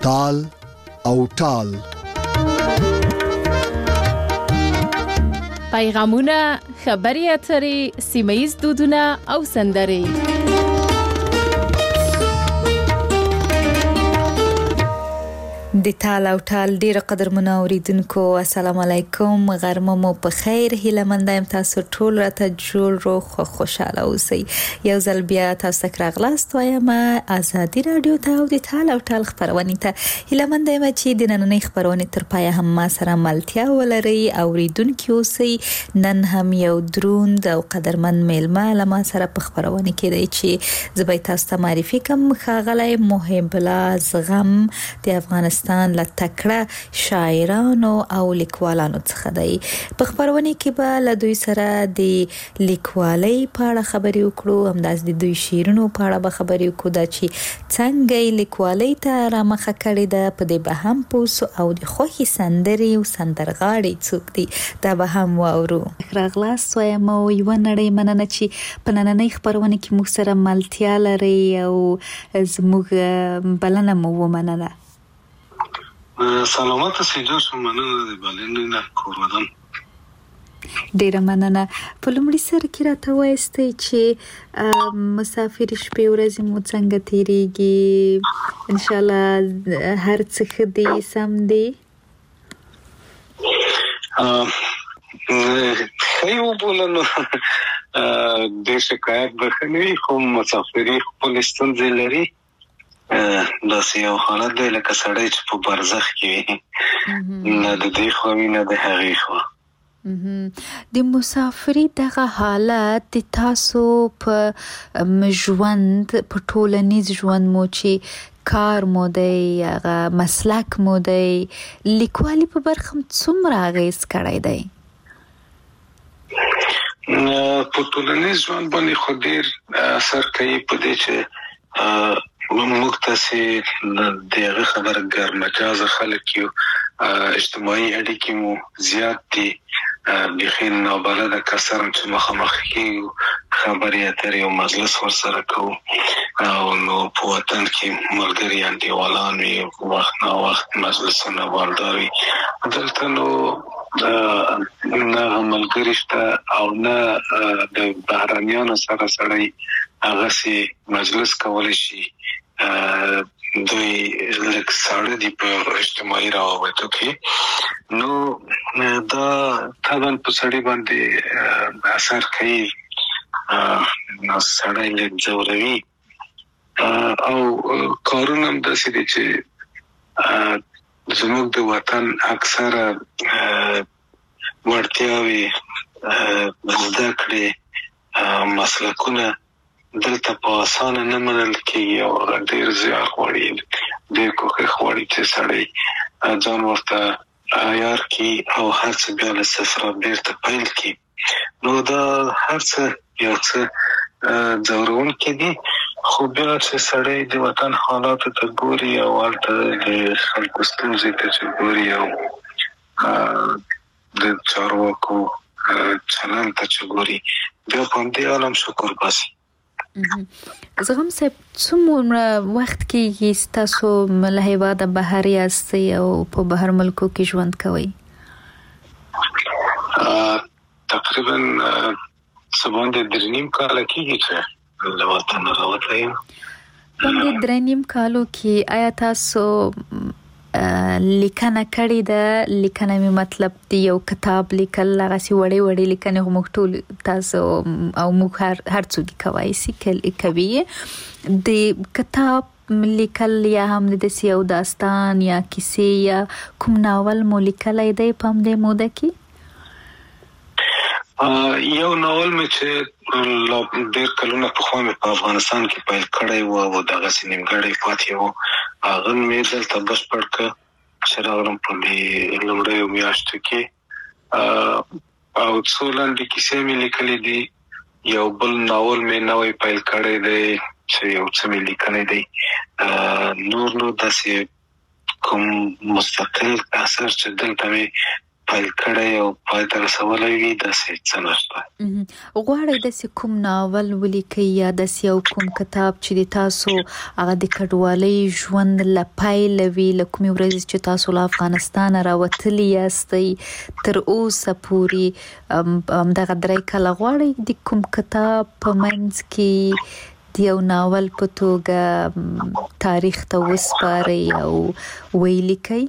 تال او ټال. پیغامونه، خبري اترې، سیمه‌ییز دودونه او سندرې. د تال او ټال ډیر قدرمنو اوریدونکو السلام علیکم، غرمه مو په خیر، هیله مند یم تاسو ټول راته جوړ روغ خو خوشاله اوسئ. یو ځل بیا تاسو ته راغلاست وایم ازادي رادیو ته او د تال او ټال خبرونه ته هیله مند یم چې د نننۍ خبرونه تر پایه هم ما سره ملتیا ولري. اوریدونکو اوسئ، نن هم یو دروند او قدرمن میلمه لما سره په خبرونه کې دی چې زبې تاسو ته معرفي کوم. ښاغلی محب الله زغم د افغانستان له تکړه شاعرانو او لیکوالانو څخه دی. په خبرونه کې به له دوی سره د لیکوالۍ په اړه خبرې وکړو، همداس د دوی شعرونو په اړه به خبرې وکړو، دا چې څنګه لیکوالۍ ته رامخه کړې ده، په دې به هم پوسو او د خوښي سندرې او سندرغاړي څوک دي دا به هم واورو. راغلاست وایم او یو نړۍ مننه چې په نننۍ خبرونه کې موږ سره ملتیا لري او زموږ بلنه مو ومنله. سلامات سیجا شو، مننه د بلنې نه کوردم. ډیره مننه. په لومړي سر کې راته وایستئ چې مسافر شپې ورځې مو څنګه تیریږي؟ ان شاء الله هر څه ښه دي، سم دي؟ خیو بولنو د شکایت بخنوي، خو مسافری خپل ستونزې لري. داسې یو حالت دی لکه سړی چې په برزخ کې وي، نه د دې خوا وي نه د هغې خوا. د مسافرۍ دغه حالت د تاسو په ژوند، په ټولنیز ژوند مو چې کار مو دی، هغه مسلک مو دی، لیکوالي په برخه څومره اغیز کړی دی؟ په ټولنیز ژوند باندې خو ډېر اثر کوي په دې چې موږ تاسې د هغه خبره ګرمجازه خلک یو، اجتماعي اړیکې مو زیات دي، بیخي نابلده کسان چې مخامخ کېږو، خبرې اترې او مجلس ورسره کوو، او نو په وطن کې ملګري انډیوالان وي، وخت نا وخت مجلسونه والدار وي. دلته نو نه ملګري شته او نه د بهرنیانو سره سړی هغسې مجلس کولی شي. دوی لږ ساړه دي په اجتماعي روابطو کې، نو دا طبعا په سړي باندې اثر کوي، نو سړی لږ ځوروي. او کارونه هم داسې دي چې زموږ د وطن اکثره وړتیاوې، زده کړې، مسلکونه دلته په اسانه نه منل کېږي او ډېر زیار غواړي، ډېر کوښښ غواړي چې سړی ځان ورته عیار کړي او هر څه بیا له صفره بېرته پیل کړي. نو دا هر څه یو څه ځوروونکي دي، خو بیا چې سړی د وطن حالاتو ته ګوري او هلته د خلکو ستونزې ته چې ګوري او د چارواکو چلند ته چې ګوري، بیا په همدې عالم شکر باسي. زغم صاحب، څومره وخت کېږي ستاسو له هېواده بهر یاستئ او په بهر ملکو کې ژوند کوئ؟ تقریبا څه باندې 3.5 کاله کېږي چې له وطنه راوتلی یم. باندې 3.5 کالو کې آیا تاسو لیکنه کړې ده؟ لیکنه می مطلب دی یو کتاب لیکل، هغه وړې وړې لیکنې موږ ټول تاسو او موږ هر څوک کوي سي کوي. د کتاب لیکل یا هم د یو داستان یا کیسې یا کوم ناول مو لیکلی دی په همدې موده کې؟ یو ناول مې چې ډېر کلونه پخوا مې په افغانستان کې پیل کړی و او دغسې نیمګړی پاتې و، هغه مې دلته بشپړ کړ چې راغلم په لومړیو میاشتو کې، او څو لنډې کیسې مې لیکلې دي. یو بل ناول مې نوی پیل کړی دی چې یو څه مې لیکلی دی. نور نو داسې کوم مستقل اثر چې دلته مې پایل کړی او پای ته رسولی وي داسې څه نشته. غواړئ داسې کوم ناول ولیکئ یا داسې یو کوم کتاب چې د تاسو هغه د کډوالۍ ژوند له پیله وي، له کومې ورځې چې تاسو له افغانستانه راوتلي یاستئ تر اوسه پورې همدغه 3 کاله غواړئ د کوم کتاب په منځ کې د یو ناول په توګه تاریخ ته وسپارئ او ولیکئ؟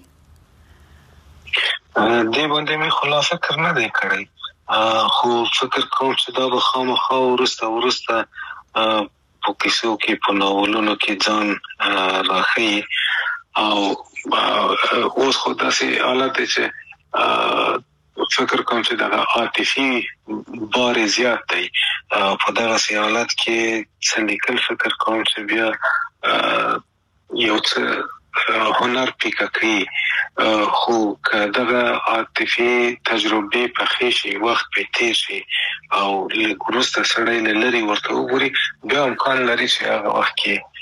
دې باندې مې خلا فکر نه دی کړی، خو فکر کوم چې دا به خامخا وروسته په کیسو کې په ناولونو کې ځان راښیي او اوس خو داسې حالت دی چې فکر کوم چې دا عاطفي بار زیات دی په دغه حالت کې څه لیکل فکر کوم چې بیا یو څه هنر پیکا کوي، خو که دغه عاطفي تجربه پخې شي وخت په تیر شي او لږ وروسته سړی له لرې ورته وګوري بیا امکان لري چې هغه وخت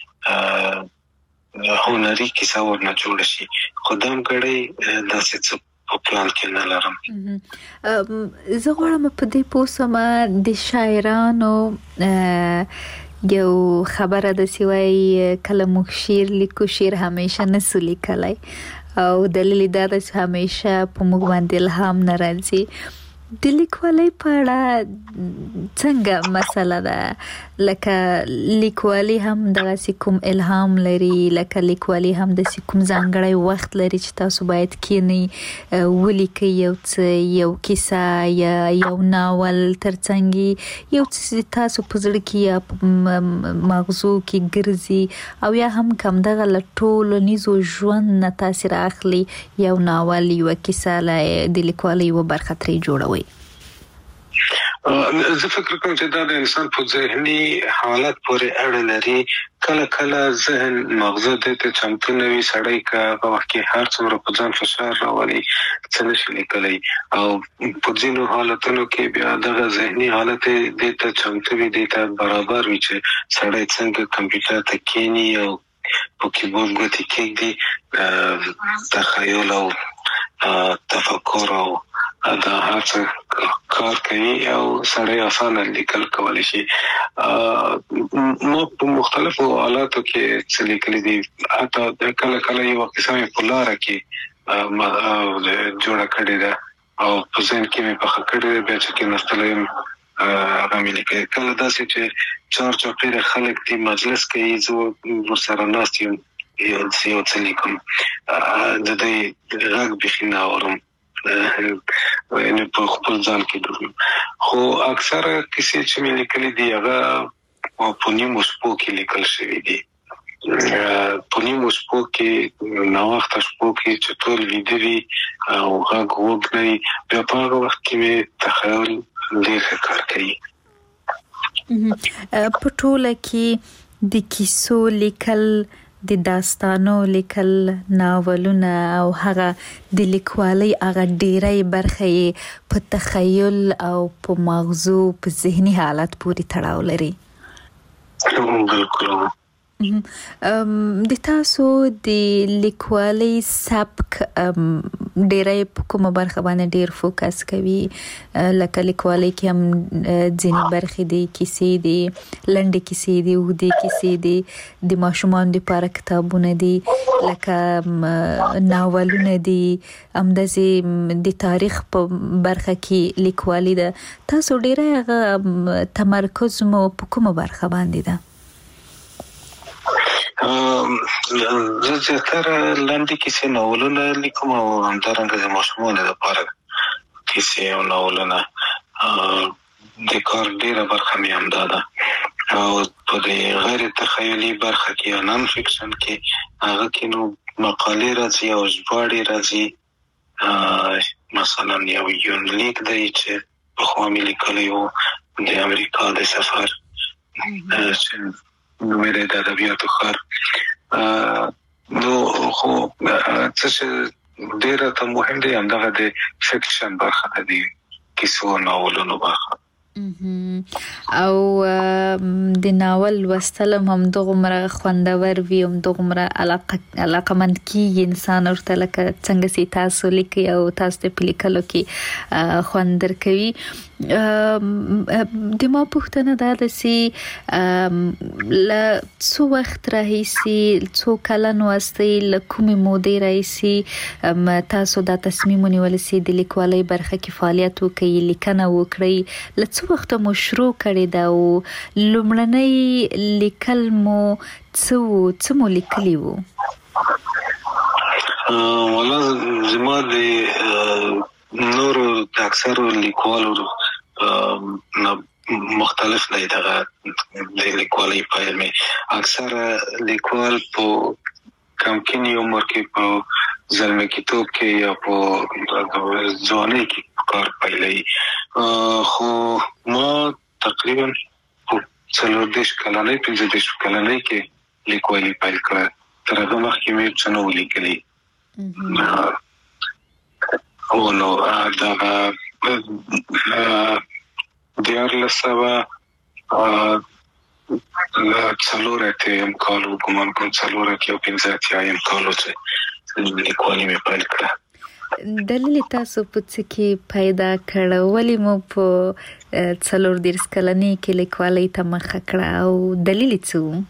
کې هنري کیسه ورنه جوړه شي، خو دا همګړی داسې څه په پلان کې نه لرم. زه غواړم په دې پوه سم د شاعرانو یو خبره د سیوای کله موږ شعر لیکو، شعر همیشه نسو لیکلای او دلیل دا ده چې همیشه په موږ باندې الهام نه راځي. د لیکوالۍ په اړه څنګه مسله ده؟ لکه لیکوالي هم دغسې کوم الهام لري، لکه لیکوالي هم داسې کوم ځانګړی وخت لري چې تاسو باید کینئ ولیکئ یو څه، یو کیسه یا یو ناول، ترڅنګ یو څه تاسو په زړه کې یا په مغزو کې ګرځي او یا هم کم دغه له ټولنیزو ژوند نه تاثیر اخلي، یو ناول یوه کیسه د لیکوالۍ یوه برخه ترې جوړوئ. زه فکر کوم چې دا د انسان په ذهني حالت پورې اړه لري. کله ذهن مغزه ته چمتو نه وي، سړی که هغه وخت کې هر څومره په ځان فشار راولي څه نشي لیکلی او په ځینو حالتونو کې بیا دغه ذهني حالت دې ته چمتو وي، دې ته برابر وي چې سړی څنګه کمپیوټر ته کینی او په کیبورډ ګوتې کېږدي، تخیل او تفکر او دا هڅه کار کوي او سړی اسانه لیکل کولی شي. نو په مختلفو حالاتو کې څه لیکلي دي، حتی کله یوه کیسه مې په لاره کې جوړه کړې ده او په ذهن کې مې پخه کړې ده، بیا چې کېناستلی یم هغه مې لیکلي. کله داسې چې چارچاپېره خلک دي مجلس کوي، زه ورسره ناست یم یو څه لیکم، د دوی غږ بیخي نه اورم، یعنې په خپل ځان کې ډوب یم. خو اکثره کیسې چې مې لیکلي دي هغه په نیمو شپو کې لیکل شوي دي، په نیمو شپو کې ناوخته شپو کې چې ټول ویده وي او غږ وږ نه وي، بیا په هغه وخت کې مې تخیل ډېر ښه کار کوي. په ټوله کې د کیسو لیکل، د داستانو لیکل، ناولونه او هغه د لیکوالۍ هغه ډیری برخه یې په تخیل او په مغزو په ذهني حالت پورې تړاو لري. بالکل. د تاسو د لیکوالۍ سبک ډیری په کومه برخه باندې ډیر فوکس کوي؟ لکه لیکوالۍ کې هم ځینې برخې دي، کیسې دي، لنډې کیسې دي، اوږدې کیسې دي، د ماشومانو لپاره کتابونه دي، لکه ناولونه دي، همداسې د تاریخ په برخه کې لیکوالي ده. تاسو ډیری هغه تمرکز مو په کومه برخه باندې ده؟ زه زیاتره لنډې کیسې ناولونه لیکم او همدارنګه د ماشومانو لپاره کیسې او ناولونه. د کار ډېره برخه مې همدا ده او په دې غیر تخیلي برخه کې یا نان فکشن کې هغه کې نو مقالې راځي او ژباړې راځي. مثلا یو یونلیک دی چې پخوا مې لیکلی و د امریکا د سفر نومې د ادبیاتو ښار. نو خو څه چې ډېره ته مهم دی همدغه د فکشن برخه ده، د کیسو ناولونو برخه. او د ناول لوستل هم دغمره خوندور وي هم دغمره علاقمند کیږي انسان ورته لکه څنګه سي تاسو لیکي او تاسو په لیکلو کې خوند درکوي. د ما پوښتنه ده چې ل څو وخت راهیسي څو کلن واستي لکومې مودې راهیسي تاسو دا تصمیم ونیول چې د لیکوالۍ برخه کې فعالیت وکړئ لیکنه وکړئ ل څو وخت مو شروع کړی دا او لومړنۍ لیکل مو څه مو لیکلی وو؟ والله زما د نورو د اکثرو لیکوالو مختلف دی دغه د لیکوالۍ پیل می اکثره لیکوال په کمکینی عمر کې په زلمه کتاب کې یا په ځوانۍ کې کار پیلوي خو ما تقریبا په 40 کلنۍ 50 کلنۍ کې لیکوالۍ پیل کړه تر هغه مخکې مې څه نه لیکلي او نو دا دیارلسوه څلورته یم کالو ګمان کوم څلورته او 15 یم کالو چې لیکوالۍ مې پیل کړه. دلیل تاسو په څه کې پیدا کړ ولی مو په 40 کلنۍ کې لیکوالۍ ته مخه کړه او دلیل څه؟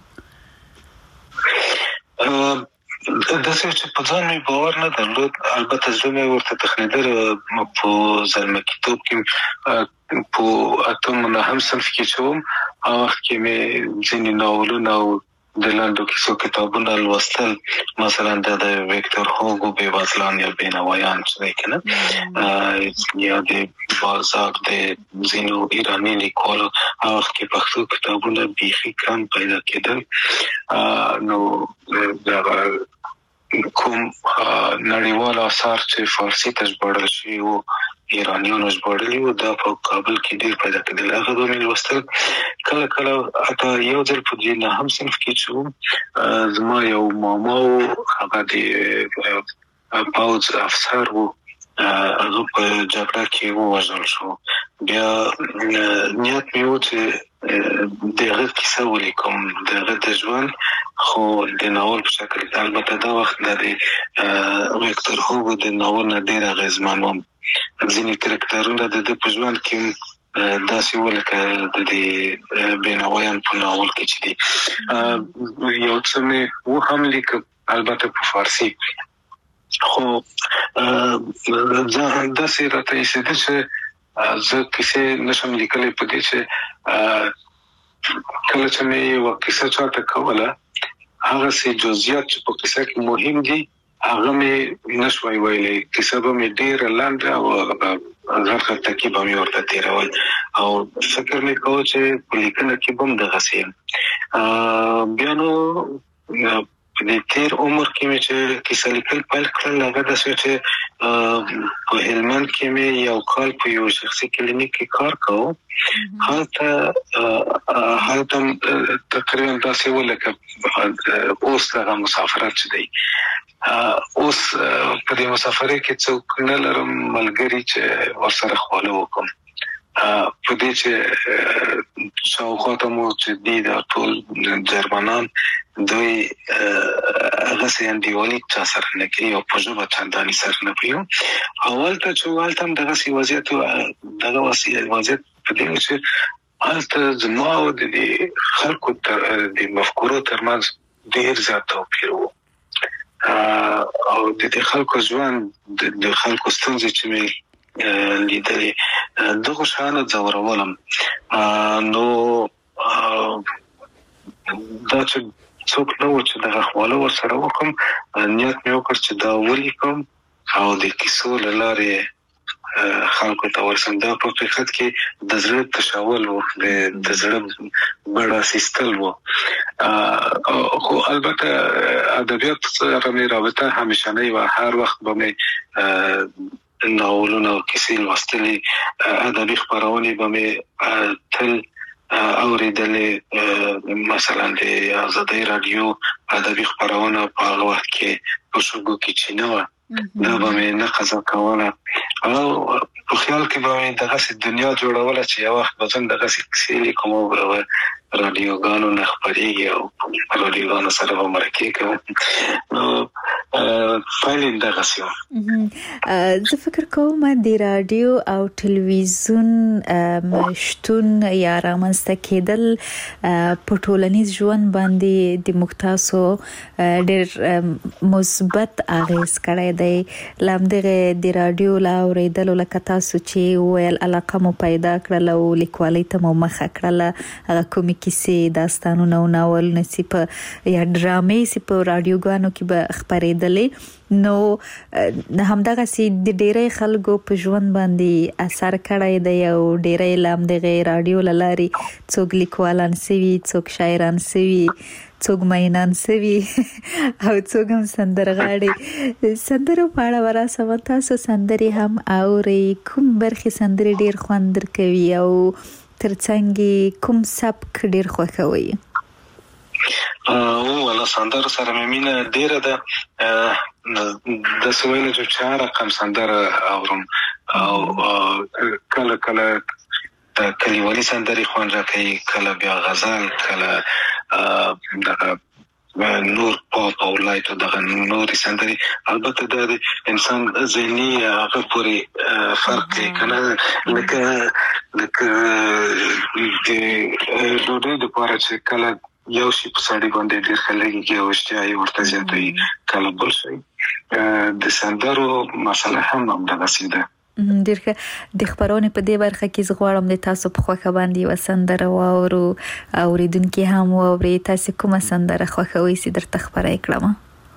د څه چې په ځان مې باور نه درلود البته زه مې ورته تخنیدل په زلمه کتاب کې په اتم نه هم صنف کې شوم او وخت کې مې ځینې ناولونه او د لاندو کیسو کتابونه لوستل مثلا د ویکتور هوګو بېوزلان یا بېنوایان چې دی کنه یا د بازار د ځینو ایراني لیکوالو هغه وخت کې پښتو کتابونه بیخي کم پیدا کېدل نو دا کوم نړیوال آثار چې فارسی ته ژباړل شوي او ایرانیانو ژباړلي وو دا په کابل کې ډېر پیدا کېدل هغه به مې لوستل کله کله حتی یو ځل په دې نه هم صنف کې شوم زما یو ماما هغه د پوځ افسر وو هغه په جګړه کې ووژل شو بیا نیت مې و چې دغه کیسه ولیکم دغه د ژوند خو د ناول په شکل البته دا وخت د ویکتور هوګو د ناول نه ډیر اغیزمن و ځینې کرکټرونه د په ژوند کې داسې ولکه د بینوایان په ناول کې چې دی یو څه مې و هم لیک البته په فارسی خو داسې راته ایسېده چې زه کیسې نشم لیکلی په دې چې کله چې مې یو کیسه چاته کوله هغه سي جزئیات چې په کیسه کې مهم دي هغه مې نشوي ویلي کیسه به مې ډېر لاندې او غرخه ترکیب مې ورته تیرول او فکر مې کوم چې په لیکنه کې بم دغه سیم بیا نو په دې تیر عمر کې مې چې کیسه لیکل پیل کړل هغه د څه چې په هلمند کې مې یو کال په یو شخصي کلینیک کې کار کوم هلته تقریبا داسې ولکه اوس هغه مسافرت چې دی اوس په دې مسافرۍ کې څوک نه لرم ملګری چې ورسره خواله وکم په دې چې شاوخواته مو چې دی دا ټول جرمنان دوی هغه سي انډیوالي چا سره نه کوي او په ژبه چنداني سره نه کوي اول ته چې هم دغه سی وضعیت دغه وضعیت په دې چې البته زما او د خلکو تر د مفکورو ترمنځ ډېر زیات توپیر وو او د خلکو ژوند د خلکو ستونزې چې مې لیدلې دغه شانه ځورولم نو دا چې څوک نو چې دغه خواله ورسره وکم نیت مې وکړ چې دا ولیکم او د کیسو له لارې خلکو ته ورسم دا په حقیقت کې د زړه تشاول وو د زړه بڑا سیستل وو خو البته ادبیات سره مې رابطه همیشه نه و هر وخت به مې ناولونه او کیسې لوستلې ادبي خبرونه به مې تل اوریدلې مثلا د آزادۍ رادیو ادبي خبرونه په هغه وخت کې په شوګو کې چې نو دا به مې نه قضا کوله او په خیال کې به مې دغسې دنیا جوړوله چې یو وخت به زه دغسې کیسې لیکم او به رادیوګانو نه خپرېږي او رادیوګانو سره به مرکې کوم نو پایله یې دغسې وه. زه فکر کوم د رادیو او ټلویزیون شتون یا رامنځته کېدل په ټولنیز ژوند باندې د موږ تاسو ډېر مثبت اغېز کړی دی. له همدغې د رادیو له اورېدلو لکه تاسو چې وویل علاقه مو پیدا کړله او لیکوالۍ ته مو مخه کړله هغه کومې کیسې داستانونه او ناولونه چې په یا ډرامې چې په رادیوګانو کې به خپرېدلې نو همدغسې د ډېری خلکو په ژوند باندې اثر کړی دی او ډېری له همدغې رادیو له لارې څوک لیکوالان سوي څوک شاعران سوي څوک مینان سوي او څوک هم سندرغاړي. سندرو په اړه به راسم تاسو سندرې هم اورئ کوم برخې سندرې ډېر خوند درکوي او ترڅنګ کوم سبک ډېر خوښوي؟ ولا سندره سره مې مینه ډېره ده د سویل جو چا رقم سندره اورم او کله کله د کلیوالي سندرې خوند راکوي کله بیا غزل کله دغه نور پاپ او لایت او دغه نورې سندرې البته د انسان ذهني هغه پورې فرق کوي که نه لکه د ډوډۍ دپاره چې کله یو شي په سړي باندې ډېر ښه لګېږي او اشتها یې ورته زیاتوي کله بل شی د سندرو مسله هم همدغسې ده. ډېر ښه. د خپرونې په دې برخه کې زه غواړم د تاسو په خوښه باندې یوه سندره واورو اورېدونکي هم واوري. تاسې کومه سندره خوښوئ چې درته خپره یې کړمه؟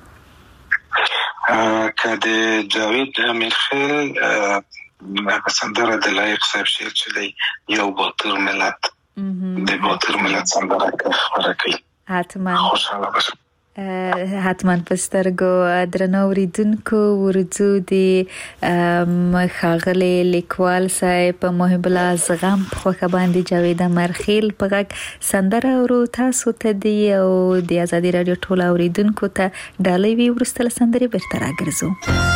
که د جاوید امیرخیل هغه سندره د لایق صاحب شعر چې دی یو باتر ملت د باتر ملت سندره خپره کوي حتما خوشحاله باشم. حتما په سترګو. درنو اورېدونکو ورځو د ښاغلي لیکوال صاحب محب الله زغم په خوښه باندې جاوید امیرخیل په غږ سندره اورو. تاسو ته دی او د ازادي راډیو ټول اورېدونکو ته ډالۍ وي. وروسته له سندرې بیرته راګرځو.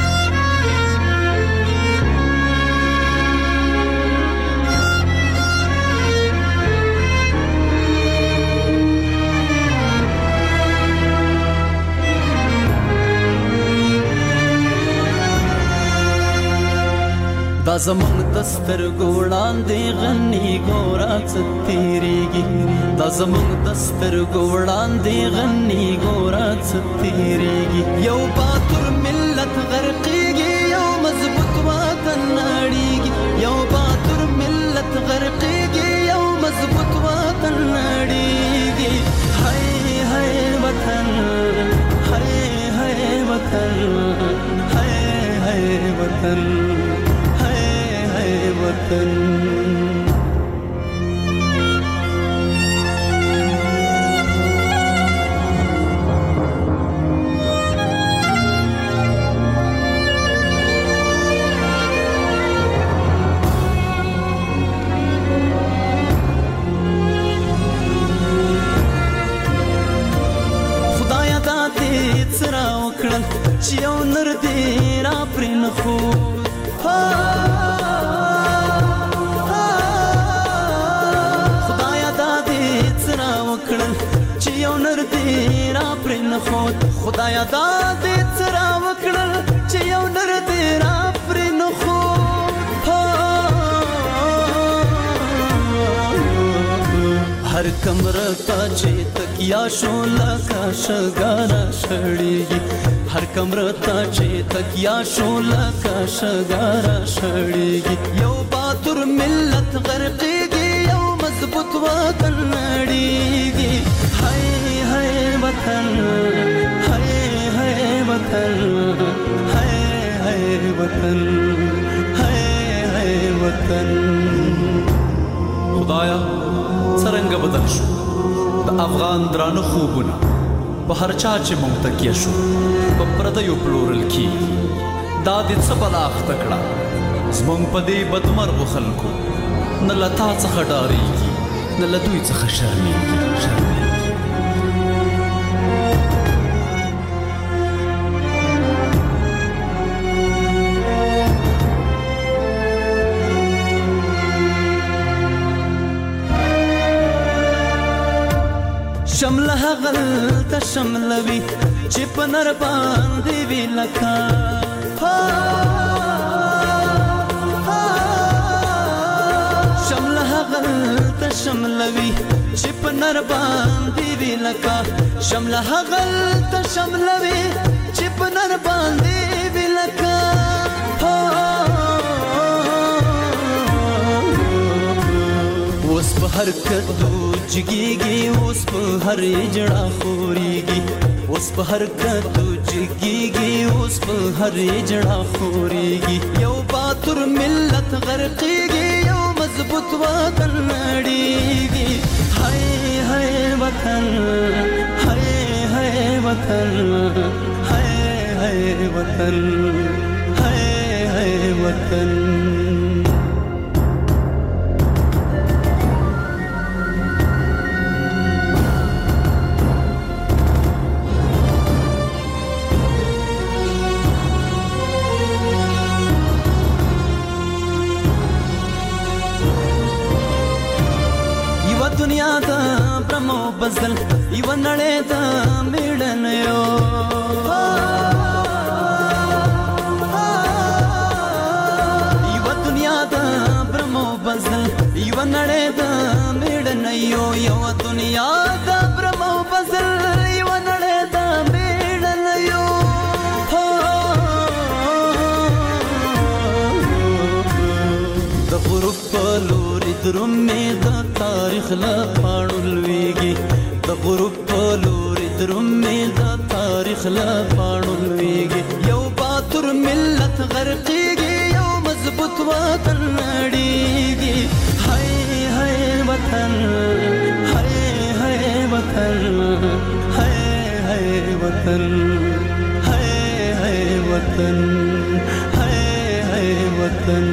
دا زمونږ د سترګو وړاندې غني ګوره څه تېرېږي دا زمونږ د سترګو وړاندې غني ګوره څه تېرېږي یو باتور ملت غرقېږي یو مضبوط وطن نړېږي یو باتور ملت غرقېږي یو مضبوط وطن نړېږي هاي هاي وطن هاي هاي وطن هاي هاي وطن وطن. خدایا دا دې څرا وکړل چې یو نر دې را پرې نه خو خدایا دا دې څرا وکړل چې یو نر دې را پرې نه خو هر کمره ته چې تکیا شو لکه شګاره شړېږي هر کمره ته چې تکیا شو لکه شګاره شړېږي یو باتور ملت غرقېږي یو مضبوط وطن نړېږي هاي هاي وطن وطن هاي هاي وطن هاي هاي وطن. خدایا څرنګه بدل شو د افغان درانه خوبونه په هر چا چې مونږ تکیه شو په پردیو پلورل کېږي دا دې څه بلا اخته کړه زمونږ په دې بدمرغو خلکو نه له تا څخه ډارېږي نه له دوی څخه شرمېږي. ته شملوي چې په نر باندې وی لکه شمله هغل ته شملوي چې په نر باندې وی لکه شمله هغل ته شملوي چې په نر باندې وی لکه اوس په هر کدو جګيږي اوس په هر جړه خوريږي اوس په هر کدو جګيږي اوس په هر جړه خوريږي یو باتور ملت غرقيږي یو مضبوط وطن نړيږي هاي هاي وطن هاي هاي وطن هاي هاي وطن هاي هاي وطن دنیا دا برمو بزل یو نړۍ دا میړن یو یو دنیا دا برمو بزل یو نړۍ دا میړن یو یو دنیا دا برمو بزل یو نړۍ دا میړن یو د غروب په لوري درومې د تاریخ لا پاړولويږي د غروب په لوري درومې د تاریخ لا پاړولويږي یو باتور ملت غرقيږي یو مضبوط وطن نړيږي هاي هاي وطن هاي هاي وطن هاي هاي وطن هاي هاي وطن هاي هاي وطن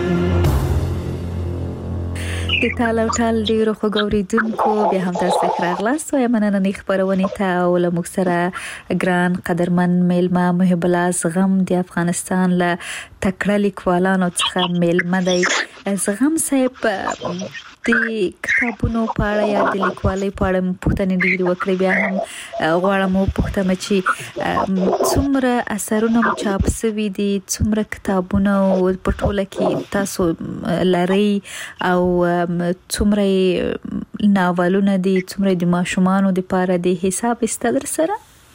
د تاله ټال ډیرو خوګوریدونکو بیا هم تاسو ته راغلاست او مننه نه خبرونه ته او له مکسره ګران قدرمن میلمه محب الله زغم د افغانستان له تکړه لیکوالانو څخه میلمه دی زغم صاحب د کتابونو په اړه یا د لیکوالۍ په اړه پوښتنې ډېرې وکړې بیا هم غواړم وپوښتم چې څومره اثرونه چاپ شوي دي څومره کتابونه په ټوله کې تاسو لرئ او څومره ناولونه دي څومره د ماشومانو لپاره د حساب استدر سره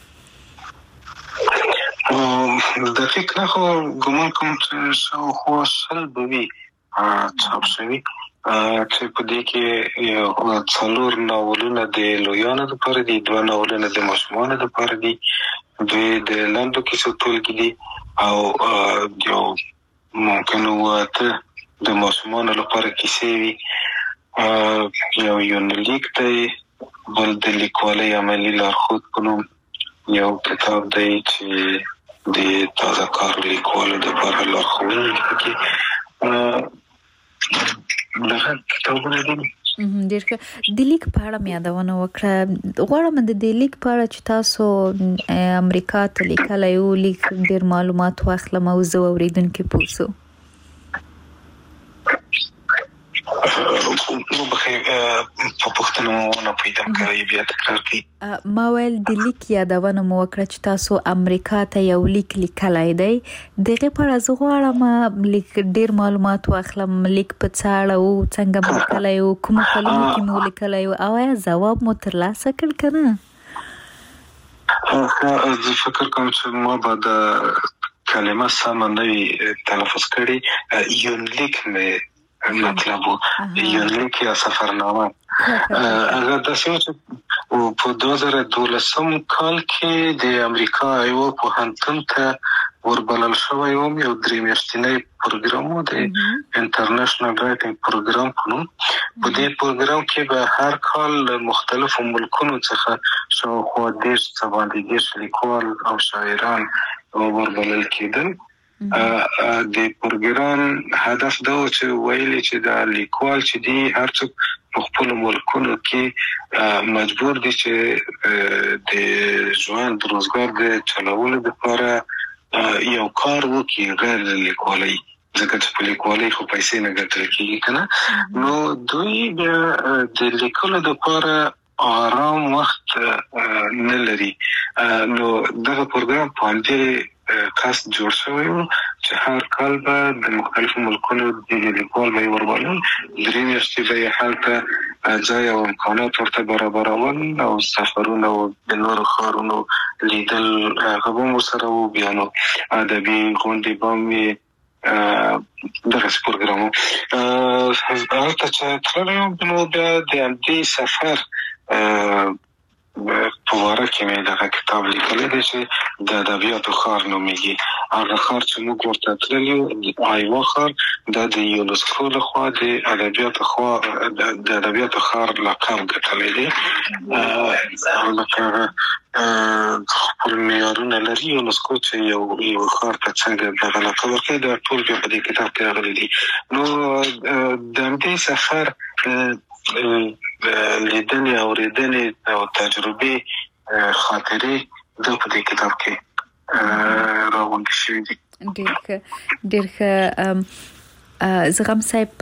دقیق نه خو ګمان کوم چې خو شل بوي چاپ شوي چې په دې کې یو څلور ناولونه د لویانو لپاره دي دوه ناولونه د ماشومانو لپاره دي دوی د لاندو کیسو ټولګي دي او یو ممکن وته د ماشومانو لپاره کیسې وي یو یونلیک دی بل د لیکوالۍ عملي لارښود په نوم یو کتاب دی چې د تازه کار لیکوالو لپاره لارښوونه کوي دغه کتابونه دي ډېر د لیک په اړه مې یادونه وکړه غواړم د لیک په اړه چې تاسو امریکا ته لیکلی یو لیک ډېر معلومات واخلم او زه اوریدونکي پوه شو په پښتنو نه پیدا کوي بیا تکرار کوي ما ویل د لیک یادونه مو وکړه چې تاسو امریکا ته یو لیک لیکلی دی دغه په اړه زه غواړم لیک ډېر معلومات واخلم لیک په څه اړه او څنګه مو لیکلی او کوم کلمو کې مو لیکلی او آیا ځواب مو ترلاسه کړ که نه زه فکر کوم چې ما به د کلمه سمه نه وي تلفظ کړې یونلیک مې مطلب یونلیک یا سفرنامه هغه د سوچ په 2012 کال کې د امریکا یو پوهنتون ته وربلل شوی یو درې میاشتنی پروګرام و د انټرنیشنل رائټینګ پروګرام په نوم په دې پروګرام کې به هر کال مختلفو ملکونو څخه شاوخوا 10 لیکوال او شاعران وربلل کېدل د پروګرام هدف دا و چې ویلي چې د لیکوال چې دی هر څوک په خپل ملکونو کې مجبور دي چې د ژوند روزګار د چلولو لپاره یو کار وکړي غیر لیکوالۍ ځکه چې په لیکوالۍ خو پیسې نه ګټل کېږي کنه نو دوی د لیکلو لپاره آرام وخت نه لري. نو دغه پروګرام په همدې کاست جوړ شوی و چې هر کال به د مختلفو ملکونو د لیکوال به یې وربلل، 3 میاشتې به یې هلته ځای او امکانات ورته برابرول او سفرونه او د نورو ښارونو لیدل هغه به هم ورسره و. بیا نو ادبي غونډې به هم وي، دغسې پروګرام و. هلته چې تللی وم نو بیا د همدې سفر په واره کې مې دغه کتاب لیکلی دی چې د ادبیاتو ښار نومیږي. هغه ښار چې موږ ورته تللي وو، آیوا ښار، دا د یونسکو لخوا د ادبیاتو ښار لقب ګټلی دی. البته خپل معیارونه لري یونسکو چې یو ښار ته څنګه دغه لقب ورکوي، دا ټول بیا په دې کتاب کې راغلي دي. نو د همدې سفر لیدنې اورېدنې او تجربې خاطرې دا په دې کتاب کې راغونډې شوي دي. ډېر ښه. زغم صاحب،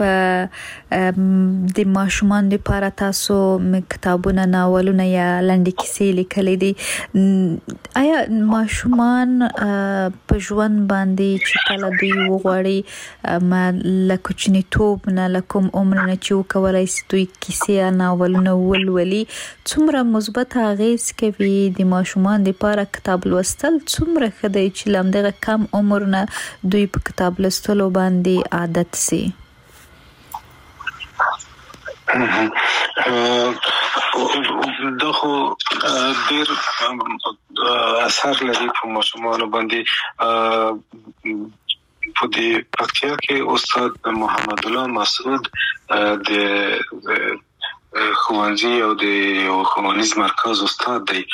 د ماشومان لپاره تاسو کتابونه، ناولونه یا لنډې کیسې لیکلې دي. آیا ماشومان په ژوند باندې چې کله دوی وغواړي له کوچنیتوب نه، له کوم عمر نه چې وکولای شي دوی کیسې یا ناولونه ولولي، څومره مثبت اغېز کوي د ماشومان لپاره کتاب لوستل؟ څومره ښه دی چې له همدغه کم عمر نه دوی په کتاب لوستلو باندې عادت سي؟ دا خو ډېر اثر لري په ماشومانو باندې. په دې پکتیا کې استاد محمد الله مسعود د ښوونځي او د یو ښوونیز مرکز استاد دی.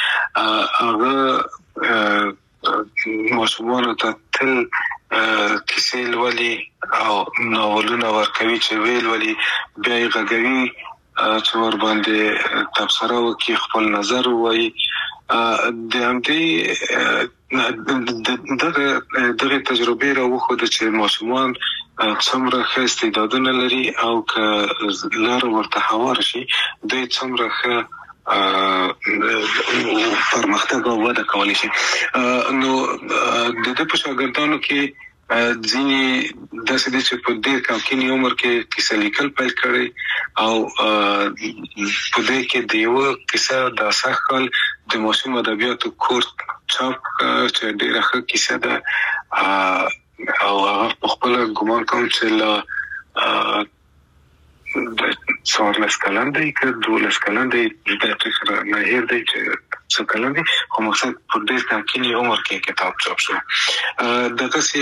هغه ماشومانو ته تل کیسې لولي او ناولونه ورکوي چې ویل ولي، بیا یې غږوي چې ورباندې تبصره وکړي، خپل نظر ووایي. د همدې دغه تجربې راوښوده چې ماشومان څومره ښه استعدادونه لري او که لاره ورته هواره شي دوی څومره ښه پرمختګ او وده کولی شي. نو د دې په شاګردانو کې ځینې داسې دي چې په ډېر کمکیني عمر کې کیسه لیکل پیل کړي او په دې کې د یوه کیسه د سږ کال د ماشوم ادبیاتو کورس چاپ چې ډېره ښه کیسه ده او هغه په خپله ګمان کوم چې له 14 کلن دی که 12 کلن دی، د فکر نه هیر دی چې څو کلن دی، خو مقصد په ډېر کمکیني عمر کې کتاب چاپ شو. دغسې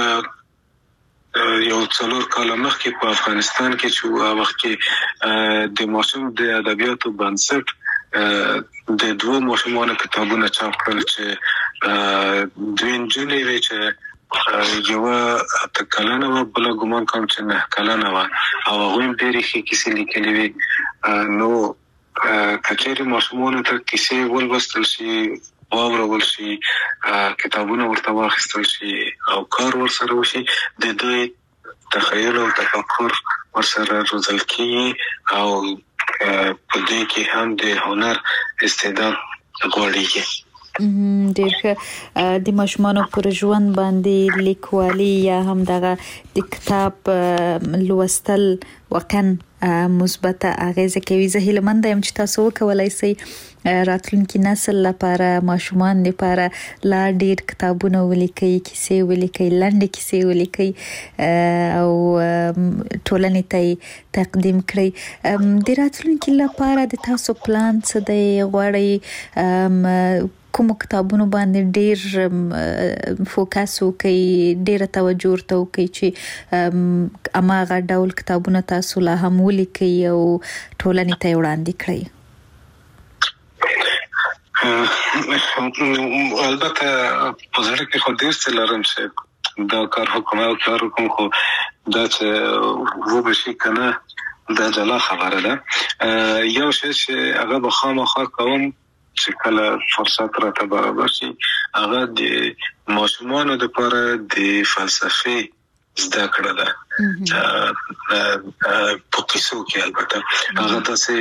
یو 4 کاله مخکې په افغانستان کې چې وخت کې د ماشوم د ادبیاتو بنسټ د 2 ماشومانو کتابونه چاپ کړل چې 2 نجونې وې چې یوه 8 کلنه وه، بله ګمان کوم چې 9 کلنه وه او هغوی هم ډېرې ښې کیسې لیکلې وې. نو که چېرې ماشومانو ته کیسې ولوستل شي، واورول شي، کتابونه ورته واخیستل شي او کار ورسره وشي، د دوی تخیل او تفکر ورسره روزل کېږي او په دې کې هم د هنر استعداد غوړېږي. ډېر ښه. د ماشومانو پر ژوند باندې لیکوالي یا هم دغه د کتاب لوستل واقعا مثبت اغیزه کوي. زه هیله مند یم چې تاسو وکولای شئ راتلونکي نسل لپاره، ماشومان لپاره لا ډېر کتابونه ولیکئ، کیسې ولیکئ، لنډې کیسې ولیکئ او ټولنې ته تقدیم کړئ. د راتلونکي لپاره د تاسو پلان څه دی؟ غواړئ کوم کتابونو باندې ډېر فوکس وکړئ، ډېره توجه ورته وکړئ چې هماغه ډول کتابونه تاسو لا هم ولیکئ او ټولنې ته یې وړاندې کړئ؟ البته په زړه کې خو ډېر څه لرم چې دا کار وکړم، خو دا چې وبشي که نه دا جلا خبره ده. یو شی چې هغه به خامخا کوم چې کله فرصت راته برابر شي، هغه د ماشومانو لپاره د فلسفې زده کړه ده. په قصو کې البته هغه تاسو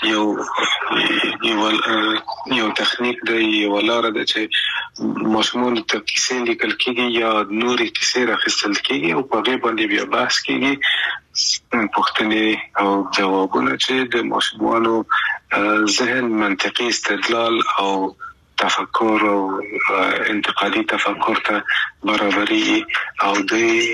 یو تخنیک دی یو لار ده چې ماشومان ته کیسې لیکل کېږي یا نورې کیسې راخیستل کېږي او په هغه باندې بیا بحث کېږي پوښتنې او ځوابونه چې د ماشومانو ذهن منطقي استدلال او تفکر او انتقادي تفکر ته برابري او د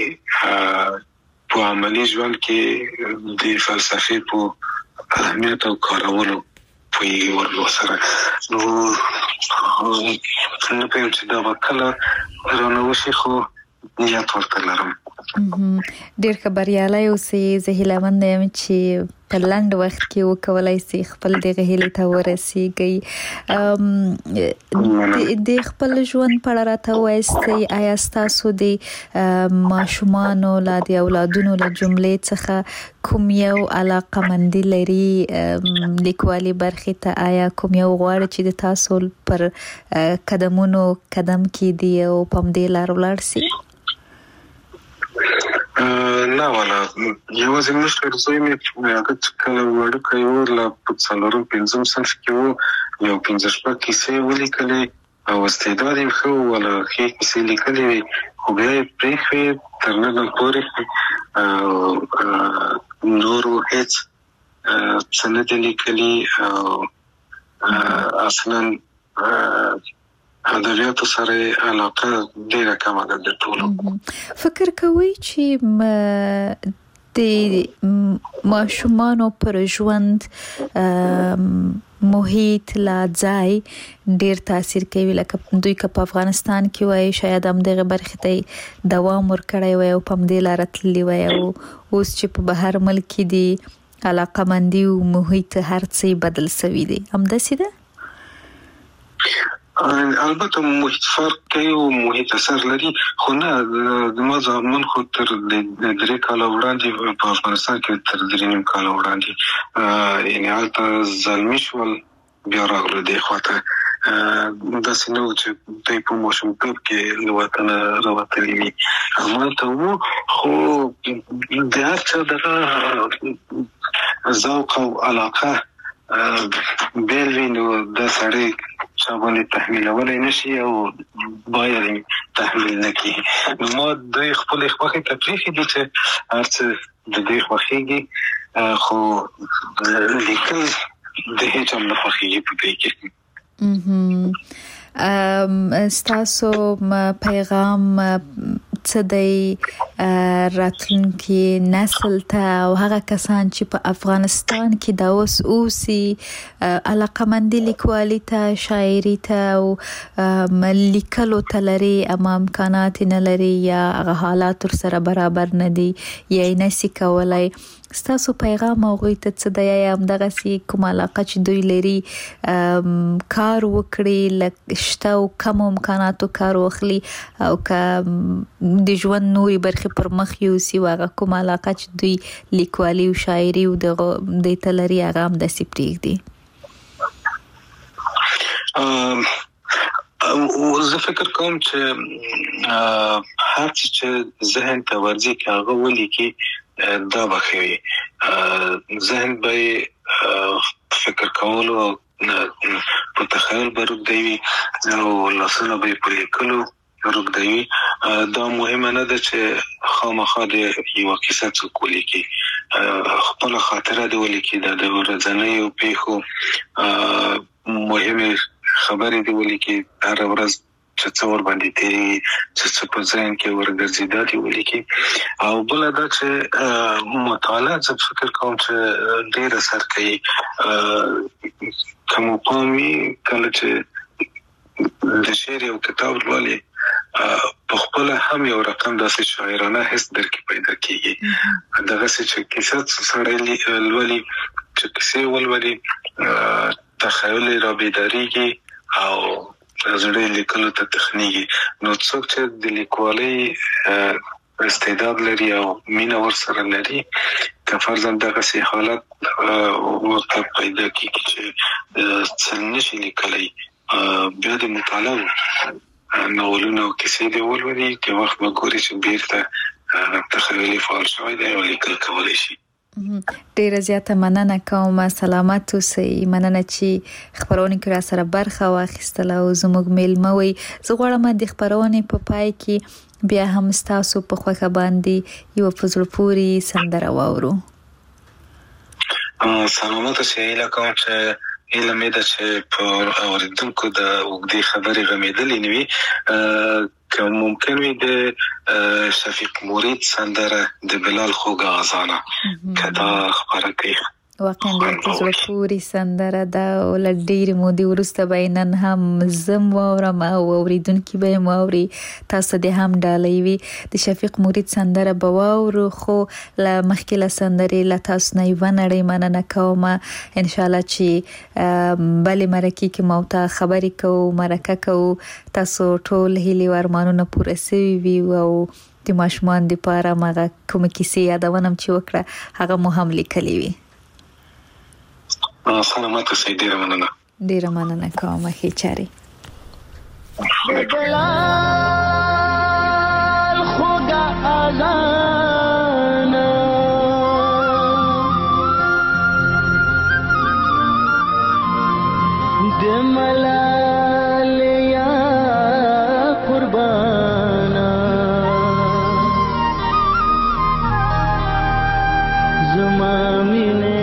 په عملي ژوند کې د فلسفي په اهمیت او کارولو په ورلو سره نو څنګه په چې دا وکړه رانه وشي خو نیت ورته لرم ډېر خبريالي اوسې زه هیله مند یم چې په لاند وخت کې وکولای شي خپل دغه هیله ته ورسیږي د خپل ژوند په اړه راته وایستي آیا تاسو د ماشومانو لا د اولادونو له جملې څخه کوم یو علاقمندي لري لیکوالي برخې ته آیا کوم یو غواړي چې د تاسو پر قدمونو قدم کېدي او په دې لار ولاړ شي نه ولا یو زموږ زوی مې هغه کله وړوکی و لا په څلورم پنځم صنف کې و یو 15 کیسې ولیکلې او استعداد یې ښه ولا ښې کیسې لیکلې وې خو بیا یې پرېښې تر ننه پورې نورو هېڅ څه نه دي لیکلي او اصلا ادبیاتو سره علاقه ډیره کمه ده د ټولو فکر کوي چې د ماشومانو پر ژوند محیط لا ځای ډیر تاثیر کوي لکه دوی که په افغانستان کې وای شاید هم دغه برخه ته دوام ورکړی وای او په دې لار تللی وای او اوس چې په بهر ملک کې دی علاقمندي او محیط هر څه بدل شوی دی هم داسې ده البته محیط فرق کوي او محیط اثر لري خو نه د مزامن خو تر 3 کال وړاندې په افغانستان کې تر 3 کال وړاندې یعنی حالت ظلمي شول بیا راغله دی خواته دا څنګه چې دوی په ماشومتوب کې له وطنه راوتلي وي همالته وو خو د هر څه دغه ذوق او علاقه بیل وینو د سړی شابه‌ی تحمیلولای نشي او باید تحمیل نکړي نو ما د خپل خوښه تفریح دي چې هرڅه د دې خوښيږي خو لیکل د هیڅ هم نه خوښيږي په دې کې ستاسو پیغام څه دی راتلونکي نسل ته او هغه کسان چې په افغانستان کې دا اوسي علاقمندي لیکوالي ته شاعري ته او لیکلو ته لري اما امکانات نه لري یا هغه حالات سره برابر نه دي یا نشي کولای ستاسو پیغام هغوی ته څه دی یا همدغه سي کوم علاقه چې دوی لري کار وکړي لکشته او کم امکاناتو کار واخلي او که د ژوند نوري برخه پر مخ یو سی واغه کوم علاقه چې دوی لیکوالي او شاعري او د تلري هغه هم د سپریګ دي زه فکر کوم چې هر څه ذهن ته ورځي هغه ولي دا بخوي ذهن به فکر کولو په تخیل برود دی او لاسونه به په لیکلو روغدوي دا مهمه نه ده چې خامخا د یو کیسه څوک ولیکي خپل خاطره دی ولیکي د ورځنۍ او پیښو مهمه خبرې دی ولیکي هر ورځ چې څور باندې تیری چې په ځین کې ورګرځي دا دی ولیکي او بل دا چې مطالعه زه فکر کوم چې ډېر اثر کوي کوم قومي کله چې د شعر او کتاب ولې په خپل هم یو رقم داسې شاعرانه حس درکې پیدا کیږي دغه چې کیسه سره ولې چې کیسه ولولي تخیل را بیداریږي او زړه لیکلو ته تخنیږي نو څوک چې د لیکوالۍ استعداد لري او مینه ورسره لري که فرضاً دغه سي حالت ورته پیدا کیږي چې څنګه شي لیکلای بیا د مطالعه ناولونه او کیسې دی ولولي چې وخت به ګوري چې بیرته تخیلي فعال شوی دی او لیکل کولی شي. ډیره زیاته مننه کوم. سلامت اوسئ. مننه چې خبرونه کې را سره برخه واخیستله او زموږ میلمه وي. زه غواړم د خبرونه په پای کې بیا هم تاسو په خوښه باندې یو په زړه پورې سندره واورو. سلامت اوسئ. لکه چې علم دې چې په اوریدونکو د وګړي خبرې غمیدلې نوي که ممکن وي د شفیق مرید سندره د بلال خوږه اذانه کدا خبره کوي. واقعا د زړه پورې سندره دا ول ډېر مودې ورسته بینن هم زم واورم او اوریدونکو به موري تاسو د هم ډالۍ وي د شفیق مرید سندره به واورو. خو ل مخکله سندره ل تاسو نه ونړې مننه کوم. ان شاء الله چې بل مرکه کې موته خبرې کوو مرکه کوو تاسو ټول هلي ورمانونه پوره سوي وي او د ماشومان د پاره مغه کوم کیسه یادونم چې وکړه هغه مو هم لیکلي وي. سلامت اوسئ. ډیره مننه. ډیره مننه کوم. ښه چاري. خوږه اذان د ملال یا قربانا زما مینه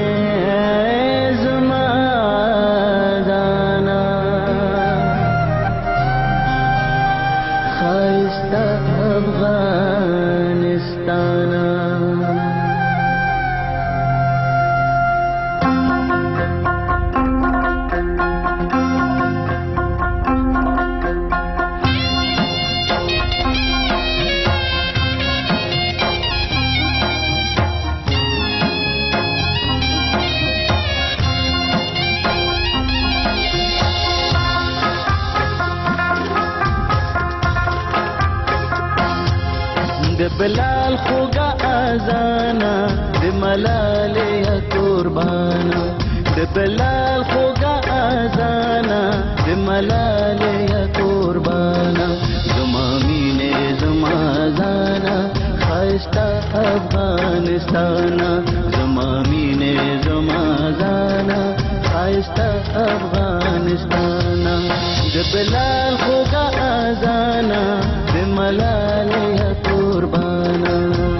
بلال خوږه اذانا د ملال یا قربانا د بلال خوږه اذانا د ملال یا قربانا زما مینه زما زانا خاستا افغانستانا زما مینه زما زانا خاستا افغانستانا د بلال خوږه اذانا د ملال یا قربانا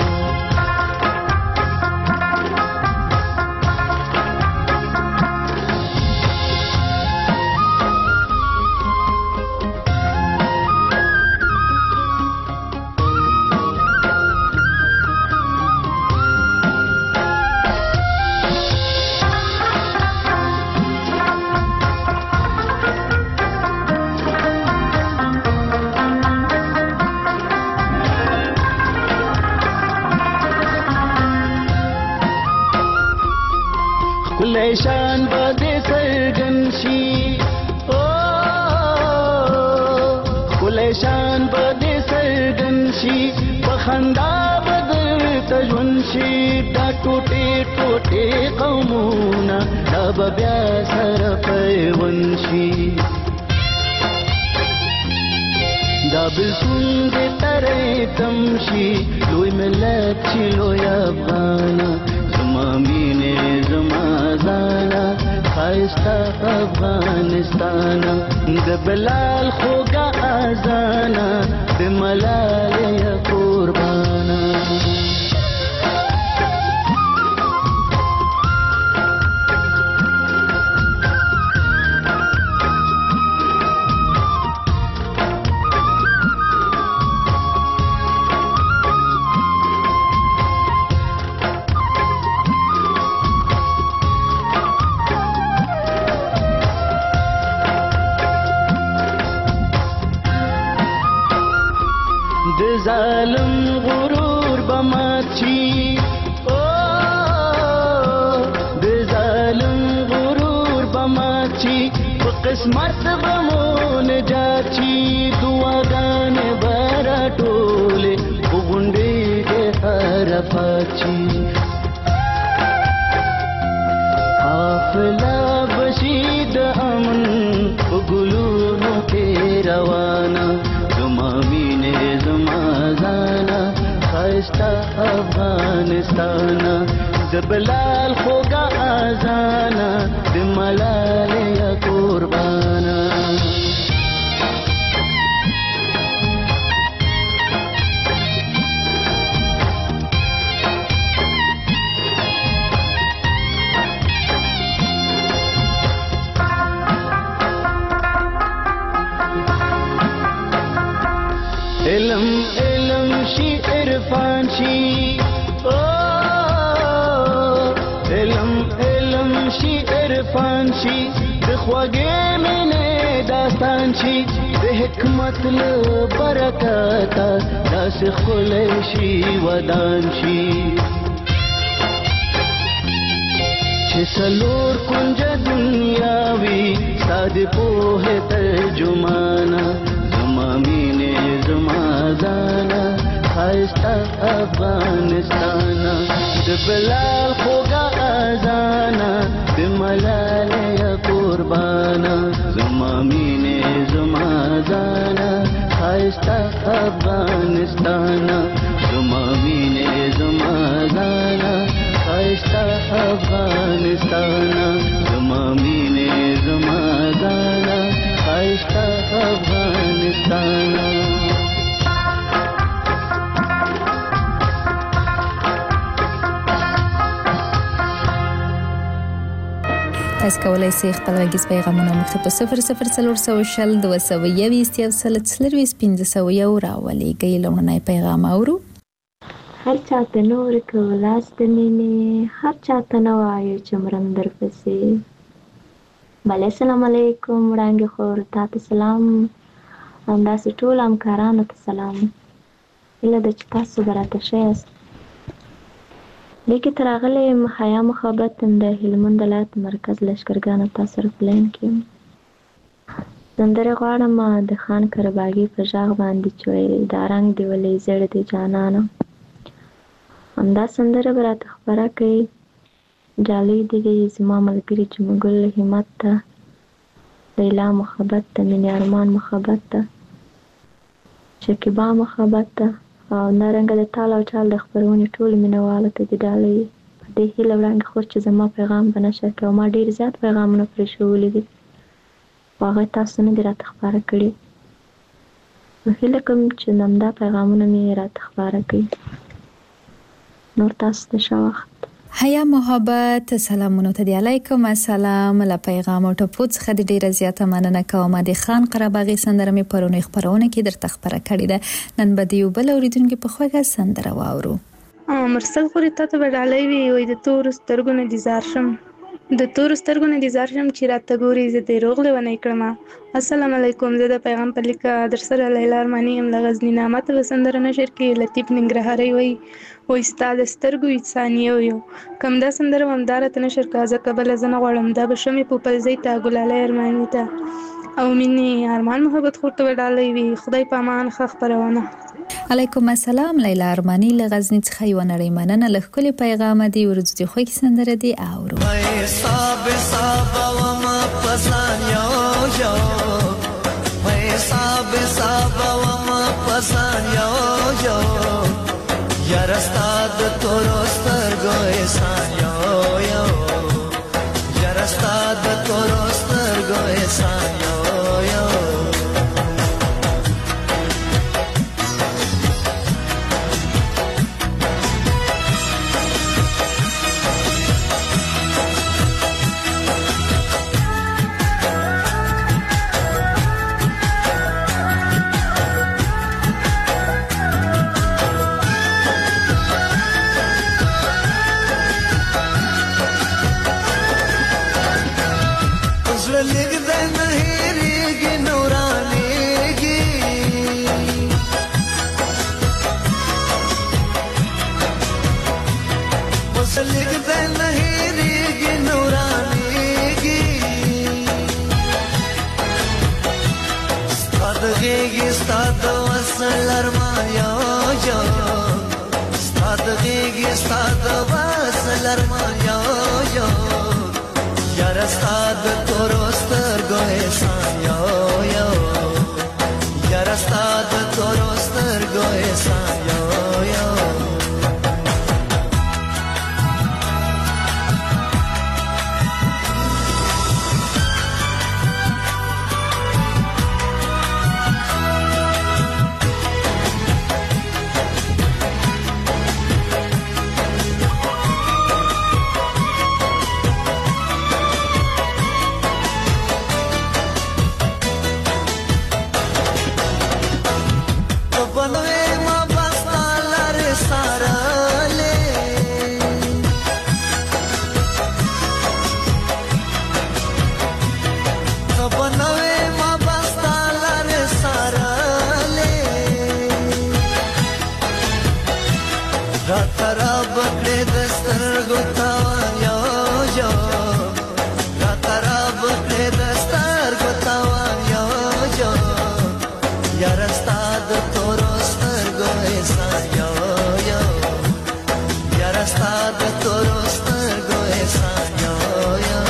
شان بده سرګن شي او کله شان بده سرګن شي په خندا بدل تجون شي دا ټوټه ټوټه قومونه دا بیا سره پیون شي دا بلسون دې ترې تمشي لوی ملت چې لوی افغان زما مینه زما زانا خایستا افغانستان د بلال خوږه اذانا د ملال یا قربانا ظالم غرور بماچی او د ظالم غرور بماچی په قسمت بمون جاچی دعاګان برا ټوله وګونډې د حرفاچی حافظ بشید امن وګلونو کې روانه زما مینه زما زانا خاستا افغانستان د بلال خوګه اذانا د ملالۍ قربانا علم علم شي عرفان شي علم علم شي عرفان شي د خوږې مینې داستان شي د حکمت له برکته داسې ښکلی شي ودان شي چې څلور کونجه دنیا وي ستا د پوهې ترجمانه زما مینې زما ځانه ښایسته افغانستانه د بلال خوږه اذانه د ملالۍ قربانه زما مینې زما ځانه ښایسته افغانستانه زما مینې زما ځانه ښایسته افغانستانه زما مینې زما ځانه ښایسته افغانستانه تاسو کولای شئ خپل غږیز پیغامونه موږ ته په 00420 222 راولېږئ. لومړنی پیغام اورو. هر چاته نور کولاس د مینې هر چاته نه وایو چې مرم درپسې. بله السلام علیکم وړانګې خور تاته سلام همداسې ټولو همکارانو ته سلام. هیله ده چې تاسو به راته ښه یاست. دې کې ته راغلی یم حیا محبت د هلمند ولایت مرکز لښکرګاه تاسو سره په لین کې یم. سندرې غواړم د خان کرباغي په غږ باندې چې وایي دا رنګ دې ولې زیړ دی جانانه. همدا سندره به راته خپره کړئ. ډالۍ دې وي زما ملګري جمګل همت ته، لیلا محبت ته، مینې ارمان محبت ته، شکیبا محبت ته او همدارنګه د تال او چال د خپرونې ټولو مینهوالو ته دې ډالۍ په دې هیله وړاندې خور چې زما پیغام به نشر کړي او ما ډېر زیات پیغامونه پرې ښوولي دي خو هغه تاسو نه دي راته خپاره کړي. نو هیله کوم چې همدا پیغامونه مې راته خپاره کړي. نور تاسو ته ښه وخت. حیا محبت سلامونه ته دی. علیکم السلام. له پیغام او ټپو څخه د ډیره زیاته مننه کوم. د خان قرباغي سندره مې پرونی خبرونه کې درته خبره کړې ده. نن به دیو بل اوریدونکو په خوږه سندره واورو. مرسل خوري ته به ډالۍ وي وای د تور سترګو نه ديزار شم د تور سترګو نه ديزار شم چې راته ګوري زه دې روغ لونی کړم. السلام علیکم. زه د پیغام په لیکه در سره لیلا ارمانی ام د غزنی نامه ته سندره نشر کې لطیف ننګرهاري وای استاد سترګو انسانیو یو کم دا سندره همدار ته نشر کازه قبل زنه غړم دا بشمه په پلزی تا ګلاله ارمانی ته او مینې ارمان محبت خورته ډالۍ وي. خدای په امان خخ پرونه. علیکم السلام. لیلا ارمانی له غزنی څخه یو نړۍ مننه له خپل پیغام دی ورځ دی خو کی سندره دی اورو. صاحب صاحب و ما پسان یو یو صاحب صاحب و ما پسان یو یو یار استاد تورو سترګو احسان یو یو یار استاد تورو سترګو احسان یو یو یار استاد تورو سترګو احسان یو یو یار استاد تورو سترګو احسان یو یو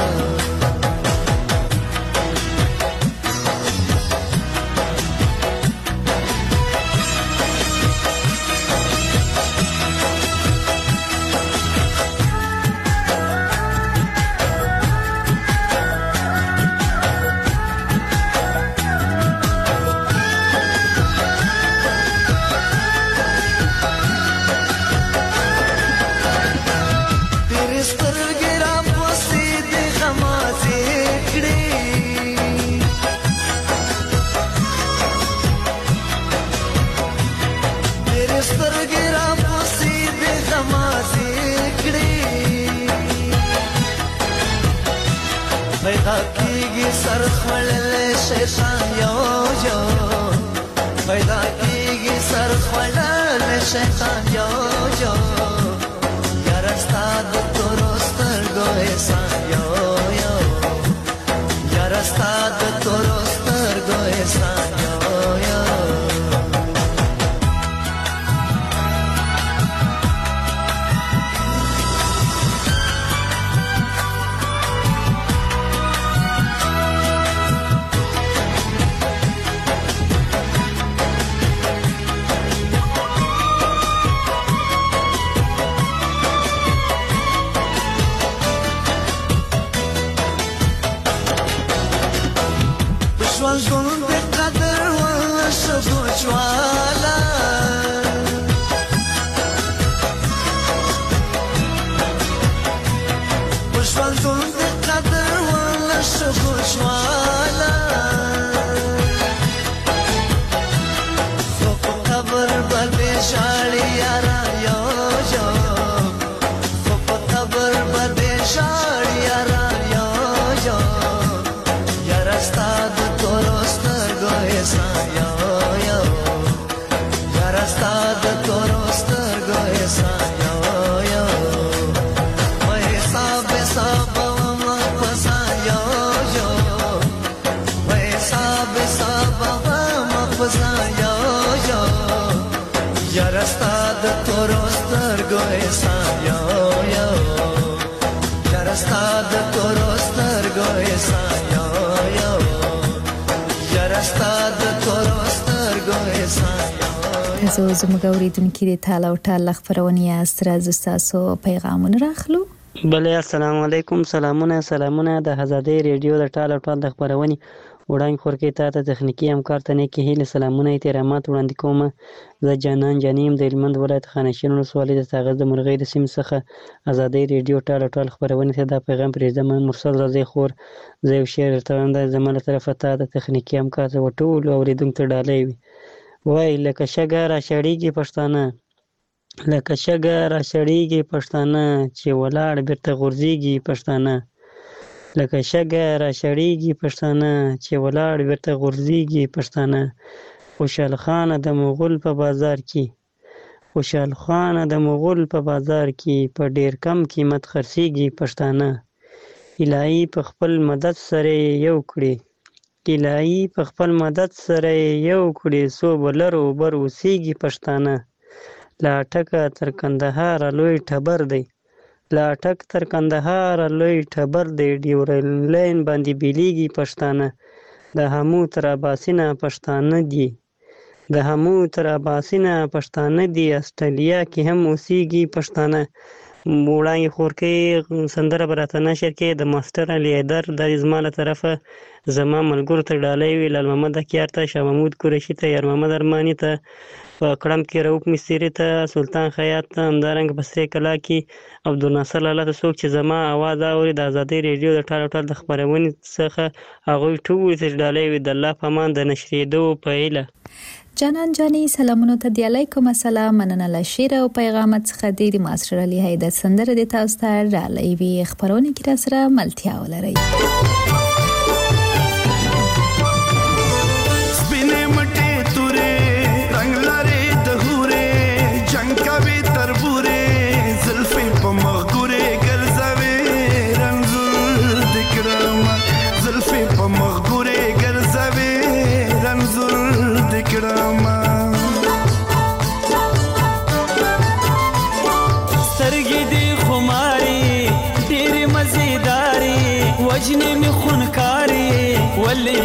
کیږي سر خړل شیطان یو یو پیدا کیږي سر خړل شیطان یو یو یار استاد تورو سترګو احسان یو یو یار استاد تورو سترګو احسان یو یو ژوند د قدر ولا شګو جوالا ژوند د قدر ولا شګو جوالا په قبر باندې شاړي یارا یو یو په قبر باندې شاړي یارا یو یو یار استاد Yarastad toro stergo esan yo yo Yarastad toro stergo esan yo yo Yarastad toro stergo esan yo تاسو زموږ اوریدونکو د تعالی او تعالی خبرونه استراز تاسو پیغامونه راخلو بله السلام علیکم سلامونه د آزادۍ ریډیو د تعالی او تعالی خبرونه وړاندې خورکې ته تخنیکی همکار ته نیکی هیله سلامونه احترامات وړاندې کوم زه جانان جانیم د هلمند ولایت خانشین ولسوالۍ د ساغر د مرغۍ د سیمې څخه آزادۍ ریډیو ټال خبرونه ته دا پیغام پرېږدم مرسل رضی خور زه یو شعر درته وایم دا زما له طرفه ته د تخنیکي همکار ته ټولو اورېدونکو ته ډالۍ وي وایي لکه شګه راچړېږي پښتانه لکه شګه راچړېږي پښتانه چې ولاړ بېرته غورځېږي پښتانه لکه شګه راچړېږي پښتانه چې ولاړ بېرته غورځېږي پښتانه خوشحال خان د مغول په بازار کې خوشحال خان د مغول په بازار کې په ډېر کم قیمت خرڅېږي پښتانه الهي په خپل مدد سره یو کړي الهي په خپل مدد سره یو کړي څو به لر و بر اوسېږي پښتانه له اټکه تر کندهار لوی ټبر دی له اټک تر کندهار لوی ټبر دی ډیورن لاین باندې بیلیږي پښتانه د همو تر اباسینه پښتانه دي د همو تر اباسینه پښتانه دي استرالیا کې هم اوسېږي پښتانه وړاندې خورکې سندره به راته نشر کې د ماسټر علي حیدر دا زما له طرفه زما ملګرو ته ډالۍ وي لال محمد اکیار ته شاه محمود قریشي ته یار محمد ارماني ته په کړم کې رؤف مستري ته سلطان خیاط ته همدارنګه په سرې کلا کې عبدالناصر لاله ته څوک چې زما اواز اوري د ازادۍ ریډیو د ټال د خپرونې څخه هغوی ټول ته ډالۍ وي د الله په امان د نشرېدو په هیله جانان جانی سلامونو ته دی علیکم السلام مننه له شعر او پیغامات څخه د ماسټر علي حیدر سندره د تاسو ته ډالۍ وي خبرونه کې را سره ملتیا ولري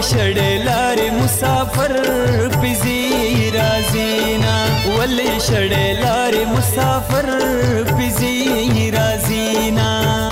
شړې لارې مسافر پزی رازینا ولې شړې لارې مسافر پزی رازینا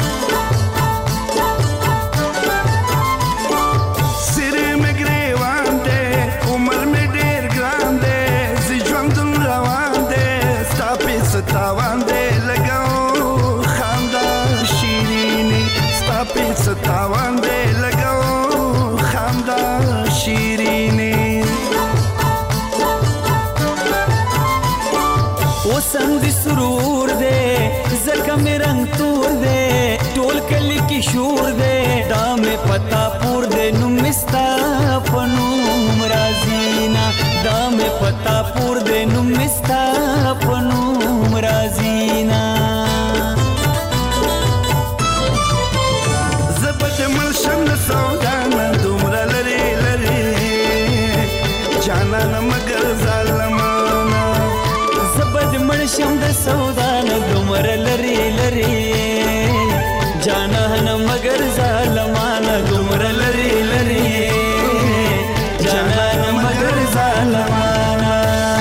ستاوان دې لګاو خندا شیرینی ستا په ستاوان دې لګاو خندا شیرینی وسم دې سرور دې زکه مې رنگ تور دې ټول کلی کې شور دې دا مې پتا پور دې نو مستا پنوم رازینا دا مې پتا پور دې نو مستا پنوم رازینا زبد ملشم سودانا دومره لري لري جانانا مگر ظالمانا زبد ملشم د سودانا دومره لري لري جانانا مگر ظالمانا دومره لري لري جانانا مگر ظالمانا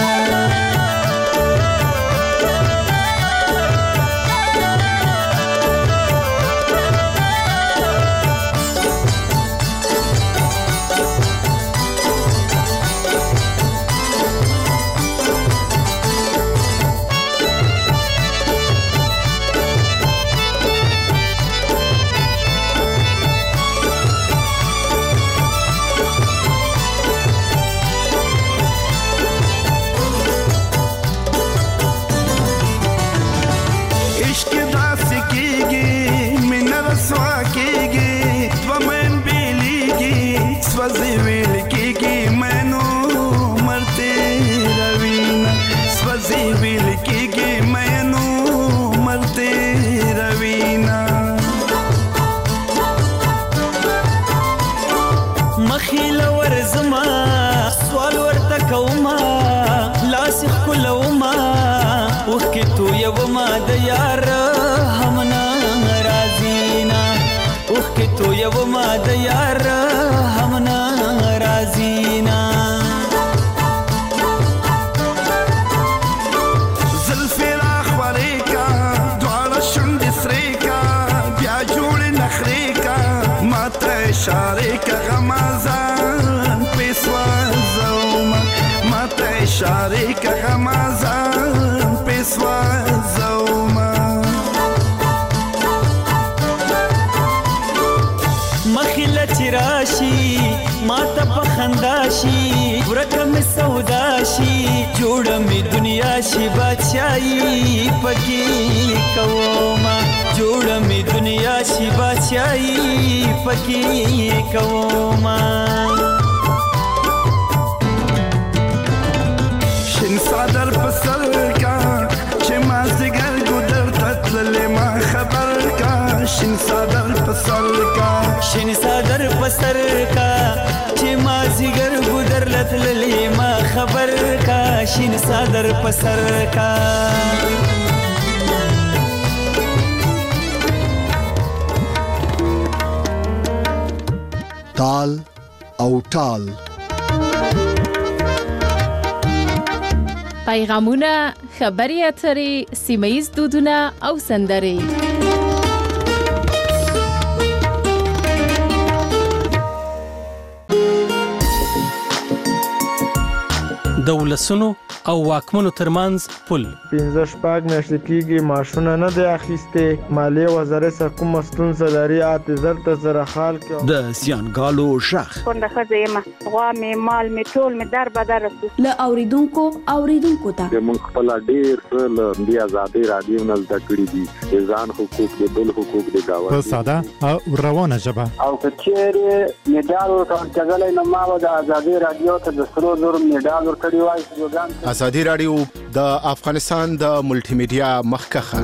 سوزی ویل کیږي مینو مرته روینا سوزی ویل کیږي مینو مرته روینا مخیل ورزما سوال ورته کوما لاس کولوما وکه تو یو ما د یار همنا رازینا وکه تو یو ما د یار همنا رازینا زلفی راخوری کا دوار شند سریکا بیا جوڑ نخری کا ماتا اشاره کا غمازان پیسوا زوما ماتا اشاره کا غمازان پیسوا زوما مخیله چراشی ماتا پخنداشی ورکم سوداشی جوڑمی دنیا شی بادشاہی پکی کوما جوڑمی دنیا شی بادشاہی پکی کوما شن صادر پسر کا چما زگر گدر تطلل ما خبر کا شن صادر پسر کا شین صدر پسر کا چې ما زیګر ګودر لتللې ما خبر کا شین صدر پسر کا تال او ټال پیغامونه خبري اترې سیمایي دودونه او سندرې د ولسونو او واکمنو ترمنځ پل 15 شپږ میاشتې کېږي ماشونه نه دی اخیستې مالیې وزارت څخه کومه ستونزه لري اته زر زره خال کې د زیانګالو شخ څنګه ښځه یم غوا مې مال مې ټول مې در بدر له اوریدونکو ته موږ خپل ډېر له دې آزادۍ رادیو نه زده کړي دي ځان حقوق د بل حقوق د گاوه په ساده او روانه ژبه او کچېره میډال ورکړل نو ما د آزادۍ رادیو ته د سرو زر میډال ورکړی وای آزادۍ رادیو د افغانستان د ملټي میډیا مخکخه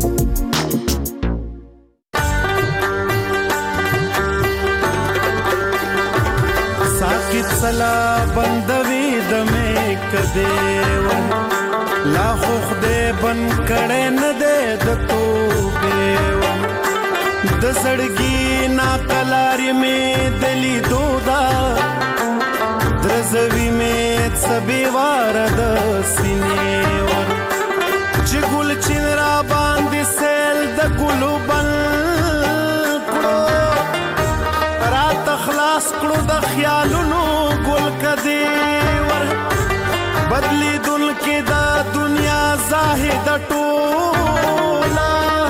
ساکت سلا بندوي د مې کده و لا خو خدای بن کړه نه ده د توبه و د سړګي نا قلارې مې دلی دودا درزوي مې څبې واره د سینې ور چې ګل چین را باندې سیل د ګلو بل کړو رات خلاص کړو د خیالونو ګل کدی ور بدلی دل کې دا دنیا زاهد ټولا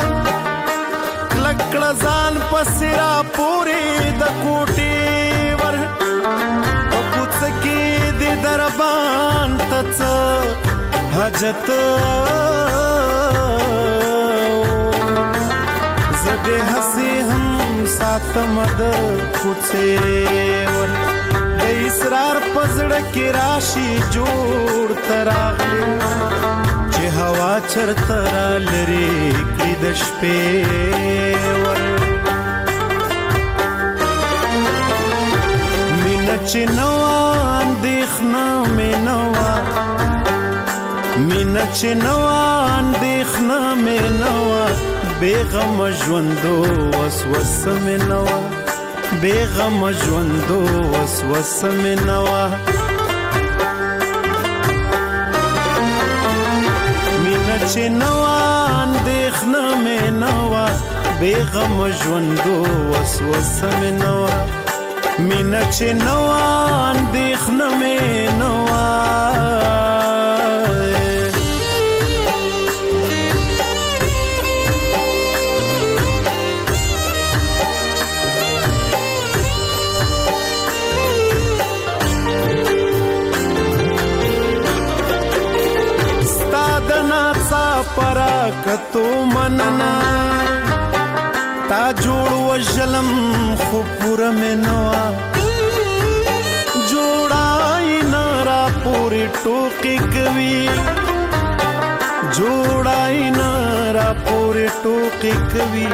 لکړه ځان پسرا پورې د کوټې ور او کوڅ کې د دربان تڅ حاجت زده هسي هم ساتم د کوڅې ور د اسرار پزړه کې راشي جوړ تراغلي چې هوا چرته را لري کې د شپې ور مینه چې نوا اندېښنه مې نوا مینه چې نوا اندېښنه مې نوا بېغم ژوندو وسوسه مې نوا بېغم ژوندو وسوسه مې نوا مینه چې نوا اندېښنه مې نوا بېغم ژوندو وسوسه مې نوا مینه چې نوا اندېښنه مې نوا پرا کتو مننا تا جوړ وجلم خو پورا مې نوا جوړای نارا پوری ټوکی کوي جوړای نارا پوری ټوکی کوي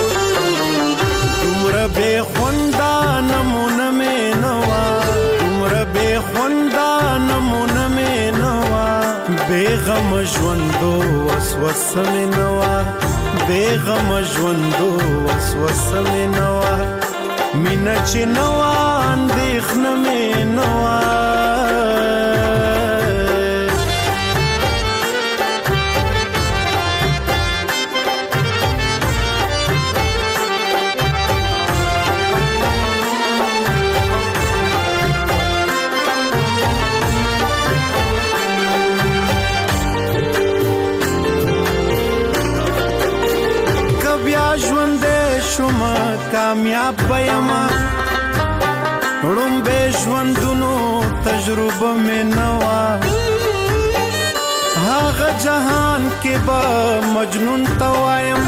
عمر به خوندا نمونه مې نوا عمر به خوندا نمونه مې نوا بېغم ژوندو وسوسه مې نوا بېغم ژوندو وسوسه مې نوا مینه چې نوا اندېښنه مې نوا شما کامیاب بیما رومبه ژوندونو تجربه مې نوا هغه جهان کې به مجنون توایم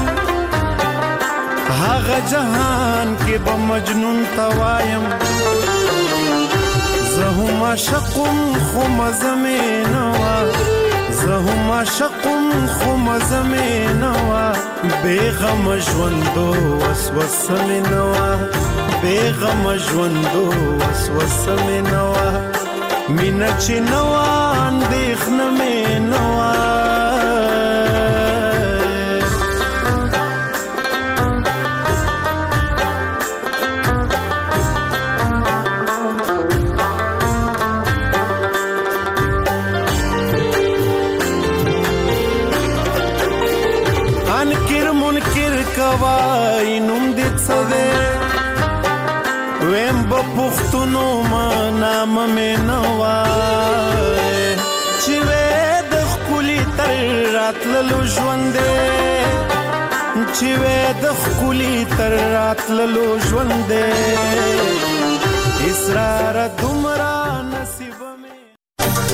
هغه جهان کې به مجنون توایم زه هم عاشقم خو مزه مې نوا زه هم عاشقم خو مزه مې نوا بېغم ژوندو وسوسه مې نوا بېغم ژوندو وسوسه مې نوا مینه چې نوا اندېښنه مې نوا کوای نوم دې څه دی ویم به پښتونو ما نام مې نوا چې وې د ښکلي تر راتللو ژوند دی چې وې د ښکلي تر راتللو ژوند دی اسرار دومره